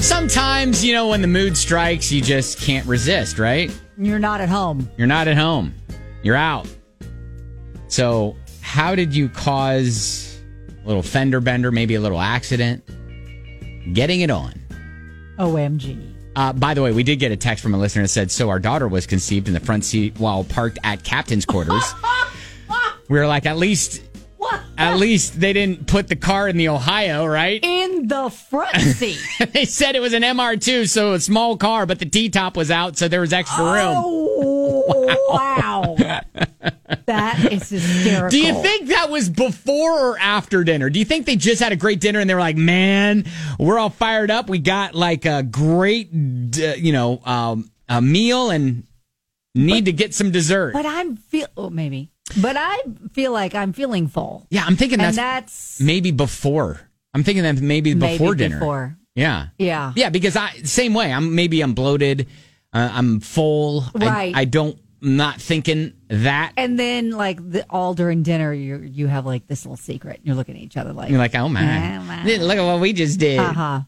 Sometimes, when the mood strikes, you just can't resist, right? You're not at home. You're not at home. You're out. So, how did you cause a little fender bender, maybe a little accident? Getting it on. OMG. By the way, we did get a text from a listener that said, so our daughter was conceived in the front seat while parked at captain's quarters. We were like, at least they didn't put the car in the Ohio, right? In the front seat. They said it was an MR2, so a small car, but the T-top was out, so there was extra room. Oh, wow. That is hysterical. Do you think that was before or after dinner? Do you think they just had a great dinner and they were like, man, we're all fired up. We got like a great, a meal and need to get some dessert. But maybe. But I feel like I'm feeling full. Yeah, I'm thinking that's maybe before. I'm thinking that maybe before dinner. Before. Yeah. Yeah. Yeah, because same way. I'm bloated. I'm full. Right. I'm not thinking that. And then all during dinner, you have like this little secret. You're looking at each other like. You're like, oh man. Look at what we just did. Uh-huh.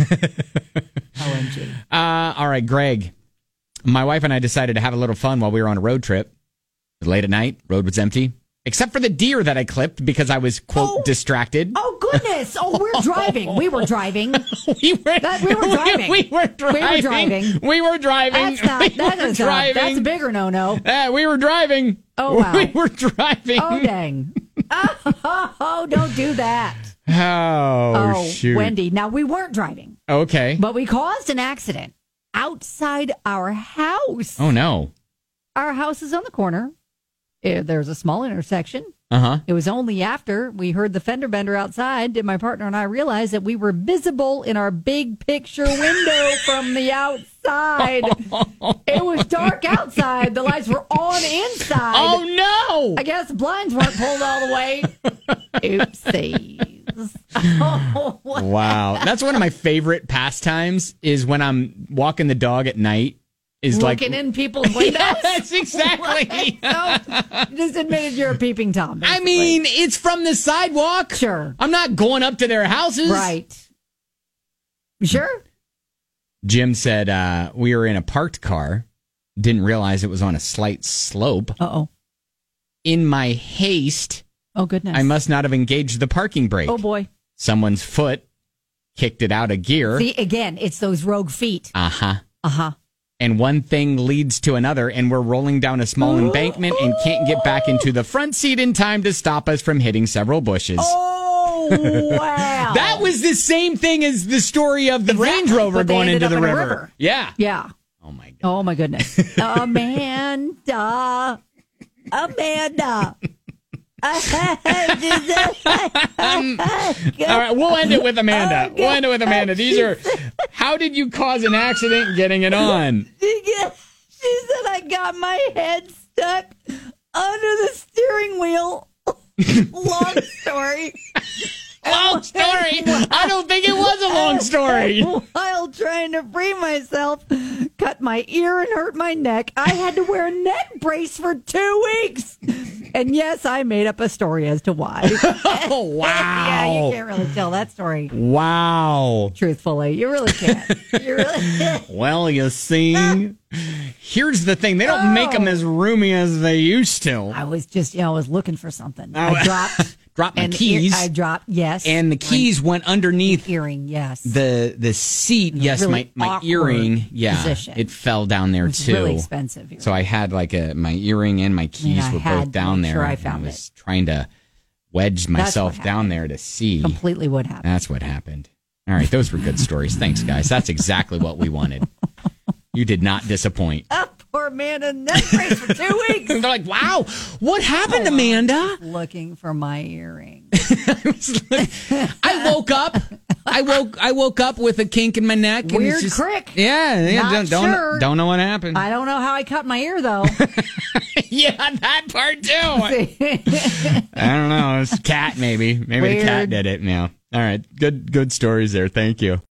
OMG. All right, Greg. My wife and I decided to have a little fun while we were on a road trip. Late at night, road was empty, except for the deer that I clipped because I was, quote, distracted. Oh, goodness. Oh, we're driving. We were driving. We were driving. We were driving. That's a bigger no-no. We were driving. Oh, wow. We were driving. Oh, dang. Oh, don't do that. Oh, shoot. Wendy. Now, we weren't driving. Okay. But we caused an accident outside our house. Oh, no. Our house is on the corner. There's a small intersection. Uh-huh. It was only after we heard the fender bender outside did my partner and I realize that we were visible in our big picture window from the outside. It was dark outside. The lights were on inside. Oh, no! I guess the blinds weren't pulled all the way. Oopsies. Oh, wow. That's one of my favorite pastimes is when I'm walking the dog at night. Is looking in people's windows. Yes, exactly. Right. You just admitted you're a peeping Tom. Basically. I mean, it's from the sidewalk. Sure. I'm not going up to their houses. Right. Sure. Jim said we were in a parked car. Didn't realize it was on a slight slope. Uh-oh. In my haste. Oh, goodness. I must not have engaged the parking brake. Oh, boy. Someone's foot kicked it out of gear. See, again, it's those rogue feet. Uh-huh. Uh-huh. And one thing leads to another, and we're rolling down a small embankment and can't get back into the front seat in time to stop us from hitting several bushes. Oh, wow. That was the same thing as the story of the Range Rover going into the river. Yeah. Yeah. Oh, my God. Oh, my goodness. Amanda. All right, we'll end it with Amanda. We'll end it with Amanda. These are, how did you cause an accident getting it on? She said I got my head stuck under the steering wheel. Long story. Long story? I don't think it was a long story. While trying to free myself, cut my ear and hurt my neck. I had to wear a neck brace for 2 weeks. And yes, I made up a story as to why. Oh, wow. Yeah, you can't really tell that story. Wow. Truthfully, you really can't. You really Well, you see, here's the thing. They don't make them as roomy as they used to. I was just, I was looking for something. I dropped my keys. I dropped, yes. And the keys went underneath earring, yes. The seat, yes, really my earring, yeah, position. It fell down there too. Really expensive. So I had my earring and my keys were both down there. Sure, I found I was trying to wedge myself down there to see. Completely what happened. That's what happened. All right, those were good stories. Thanks, guys. That's exactly what we wanted. You did not disappoint. Poor Amanda, neck brace for 2 weeks. They're like, wow, what happened, Amanda? Looking for my earring. I woke up. I woke up with a kink in my neck. Weird crick. Yeah. Sure. Don't know what happened. I don't know how I cut my ear though. Yeah, that part too. I don't know. It's a cat, maybe. Maybe the cat did it. Yeah. All right. Good stories there. Thank you.